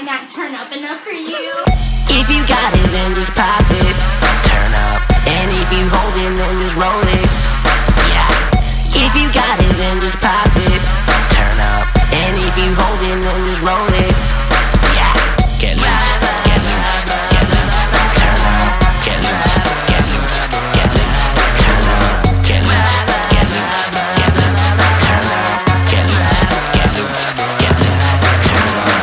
not turn up enough for you. If you got it, then just pop it. Turn up. And if you hold it, then just roll it. Yeah. If you got it, then just pop it. Turn up. And if you hold it, then just roll it. Yeah. Get loose. Get loose. Get loose. Turn up. Get loose. Get loose. Get loose. Turn up. Get loose. Get loose. Get loose. Turn up. Get loose. Get loose. Get loose. Turn up.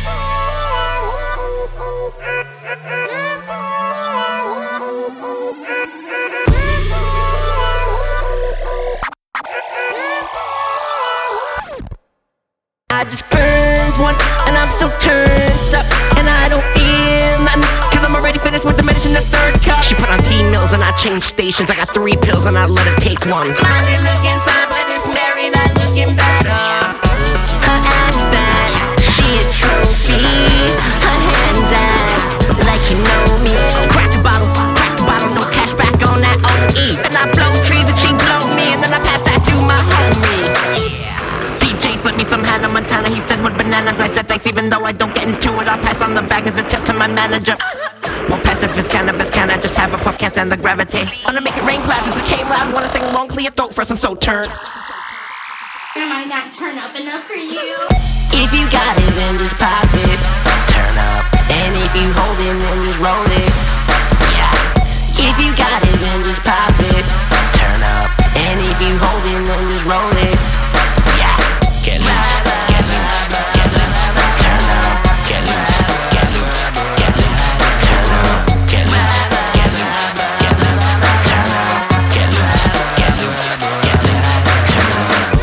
I just burned one, and I'm so turned up, and I don't feel nothing, cause I'm already finished with the medicine, the third cup. She put on T-mills and I changed stations. I got 3 pills and I let her take one. Molly looking fine, but it's Mary not looking better. Her ass fat, she a trophy. Her hands act like you know me. Crack the bottle, no cash back on that OE. And I blow trees and she blow me, and then I pass that to my homie. DJ slipped me some Hannah Montana. He said with bananas, I said thanks. Even though I don't get into it, I'll pass on the bag as a tip to my manager. More passive is cannabis, can I just have a puff, can't stand the gravity. Wanna make it rain clouds as it came loud. Wanna sing along, clear your throat first, I'm so turned. Am I not turn up enough for you? If you got it, then just pop it. Turn up. And if you hold it, then just roll it. Yeah. If you got it, then just pop it. Turn up. And if you hold it, then just roll it. Yeah. Get loose. Get loose. Get loose. Turn up. Get loose. Get loose. Get loose. Turn up. Get loose. Get loose. Get loose. Turn up. Get loose. Get loose. Get loose. Turn up.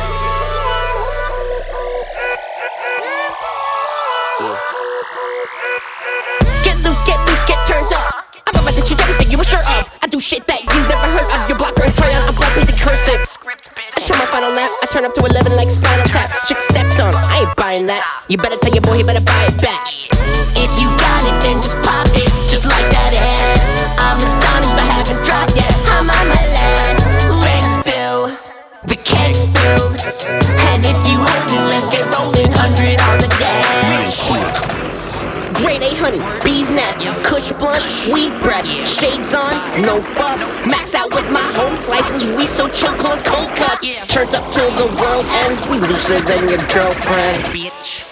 Get loose, get turned up. I'm about to change everything you were sure of. I do shit that you never heard of. Your blocker and crayon, I'm blood painted cursive. I turn my final nap, I turn up to 11 like Spinal Tap. Chick stepped on, I ain't buying that. You better tell your boy he better buy it back. If you got it, then just pop it, just like that ass. I'm astonished I haven't dropped yet. I'm on my last leg still. The keg's filled, and if you hold it, let's get rolling. 100 on the dash. Grade A honey, bees nest, kush blunt, weed breath, shades on, no fucks. Max out with my home slices, we so chill, cause cold cuts. Turns up till the world ends, we looser than your girlfriend. Bitch.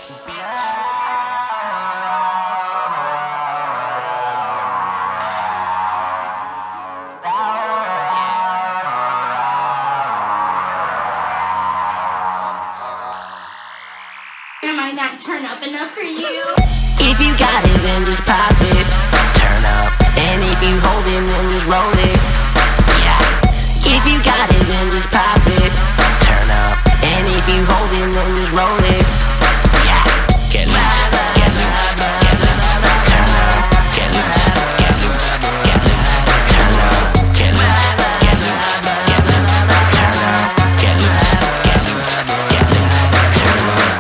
Am I not turn up enough for you? If you got it, then just pop it. Turn up. And if you hold it, then just roll it. Yeah. If you got it, then just pop it. Turn up. And if you hold it, then just roll it. Yeah. Get loose. Get loose. Get loose. Turn up. Get loose. Get loose. Get loose. Turn up. Get loose. Get loose. Get loose. Turn up. Get loose. Get loose. Get loose. Turn up.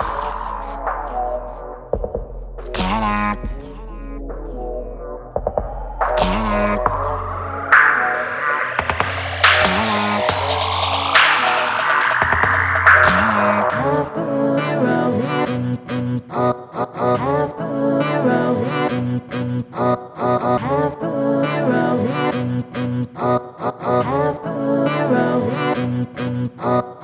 Turn up. Turn up. Turn up.